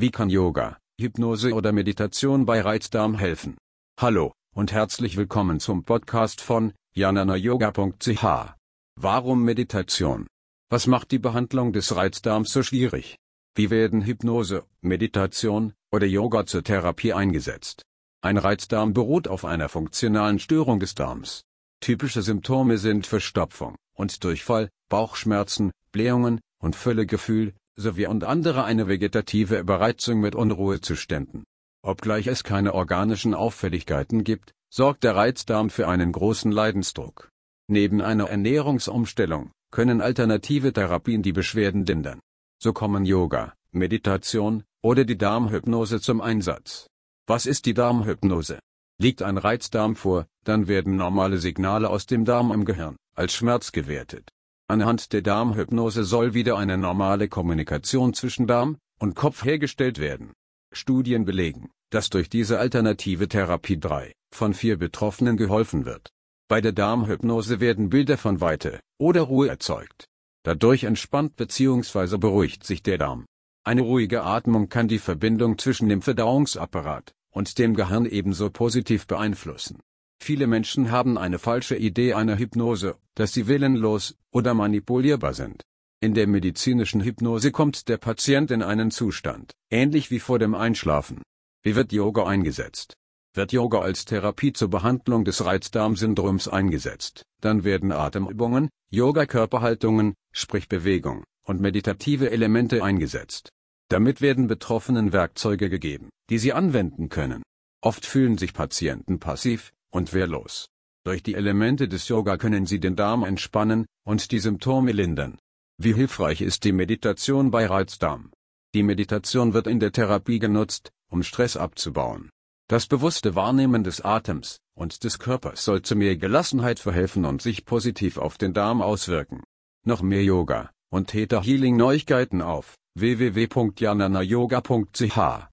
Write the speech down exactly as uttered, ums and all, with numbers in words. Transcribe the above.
Wie kann Yoga, Hypnose oder Meditation bei Reizdarm helfen? Hallo und herzlich willkommen zum Podcast von janana yoga punkt c h. Warum Meditation? Was macht die Behandlung des Reizdarms so schwierig? Wie werden Hypnose, Meditation oder Yoga zur Therapie eingesetzt? Ein Reizdarm beruht auf einer funktionalen Störung des Darms. Typische Symptome sind Verstopfung und Durchfall, Bauchschmerzen, Blähungen und Völlegefühl, sowie und andere eine vegetative Überreizung mit Unruhezuständen. Obgleich es keine organischen Auffälligkeiten gibt, sorgt der Reizdarm für einen großen Leidensdruck. Neben einer Ernährungsumstellung können alternative Therapien die Beschwerden lindern. So kommen Yoga, Meditation oder die Darmhypnose zum Einsatz. Was ist die Darmhypnose? Liegt ein Reizdarm vor, dann werden normale Signale aus dem Darm im Gehirn als Schmerz gewertet. Anhand der Darmhypnose soll wieder eine normale Kommunikation zwischen Darm und Kopf hergestellt werden. Studien belegen, dass durch diese alternative Therapie drei von vier Betroffenen geholfen wird. Bei der Darmhypnose werden Bilder von Weite oder Ruhe erzeugt. Dadurch entspannt bzw. beruhigt sich der Darm. Eine ruhige Atmung kann die Verbindung zwischen dem Verdauungsapparat und dem Gehirn ebenso positiv beeinflussen. Viele Menschen haben eine falsche Idee einer Hypnose, dass sie willenlos oder manipulierbar sind. In der medizinischen Hypnose kommt der Patient in einen Zustand, ähnlich wie vor dem Einschlafen. Wie wird Yoga eingesetzt? Wird Yoga als Therapie zur Behandlung des Reizdarmsyndroms eingesetzt, dann werden Atemübungen, Yoga-Körperhaltungen, sprich Bewegung, und meditative Elemente eingesetzt. Damit werden Betroffenen Werkzeuge gegeben, die sie anwenden können. Oft fühlen sich Patienten passiv und wehrlos. Durch die Elemente des Yoga können sie den Darm entspannen und die Symptome lindern. Wie hilfreich ist die Meditation bei Reizdarm? Die Meditation wird in der Therapie genutzt, um Stress abzubauen. Das bewusste Wahrnehmen des Atems und des Körpers soll zu mehr Gelassenheit verhelfen und sich positiv auf den Darm auswirken. Noch mehr Yoga und Theta Healing Neuigkeiten auf w w w punkt janana yoga punkt c h.